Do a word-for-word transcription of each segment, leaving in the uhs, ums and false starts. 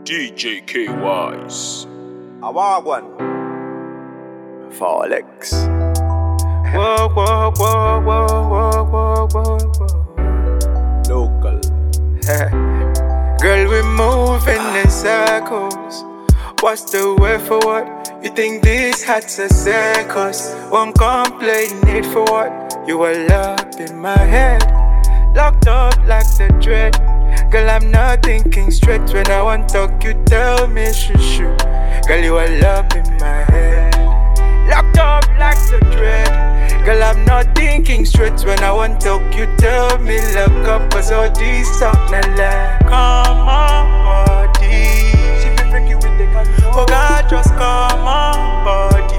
D J K Wise. I want one. Folex. Whoa, whoa, whoa, whoa, whoa, whoa, whoa, whoa. Local. Girl, we move in the circles. What's the word for what? You think this hat's a circus? Won't complain it for what? You are locked in my head, locked up like the dread. Girl, I'm not thinking straight. When I want talk, you tell me shoo shoo. Girl, you are locked in my head, locked up like the dread. Girl, I'm not thinking straight. When I want talk, you tell me lock up. Cause all these talk not lie. Come on, body. She be freaky with the control. Oh God, just come on, body.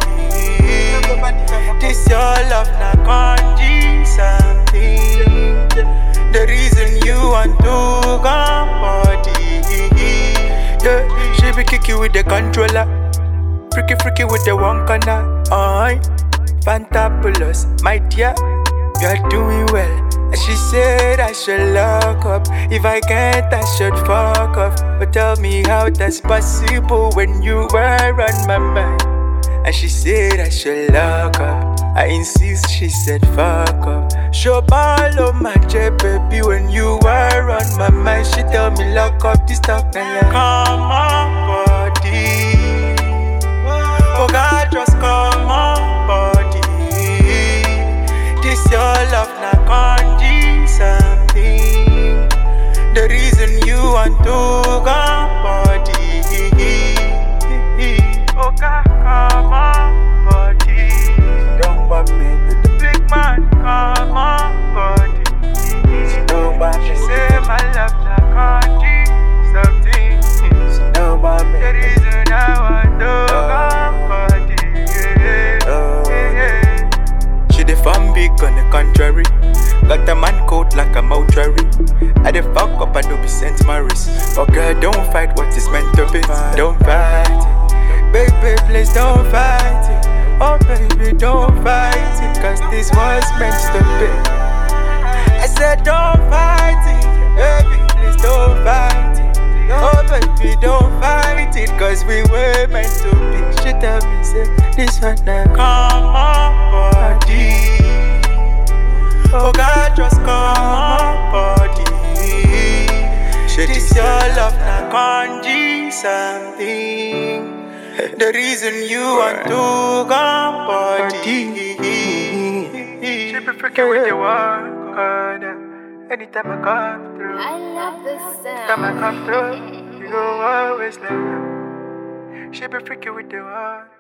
This your love, not conji something. The reason you want to come, body. Yeah, she be kicky with the controller, freaky freaky with the one corner. Aye, Fantabulous, my dear, you're doing well. And she said I should lock up. If I can't, I should fuck off. But tell me how that's possible when you were on my mind. And she said I should lock up. I insist, she said fuck up. Show ball on my jet, baby, when you were on my mind. She tell me lock up this talk now. Come on, body. Oh God, just come on, body. This your love, not conji something. The reason you want to come, body. Oh God, come on, body. Don't want me to the Big man, come on, body. don't want me. She say my love, not conji something. Don't want me. The reason I want to come, body. Yeah, yeah, yeah. She the fun big on the contrary. Got a man coat like a mortuary. I the fuck up, I do be Saint Maurice. But girl, don't fight what is meant to be. Don't fight it. Baby, please don't fight it. Oh baby, don't fight it. Cause this was meant to be. I said don't fight it. Baby, please don't fight it. Oh baby, don't fight it. Cause we were meant to be. She tell me, say, this one now. Come on, body. Oh God, just come on, body. This your love, not conji something. The reason you want to come, body. She be freaking with the one. Anytime I come through, I love this anytime I sound. come through, you always love. She be freaking with the one.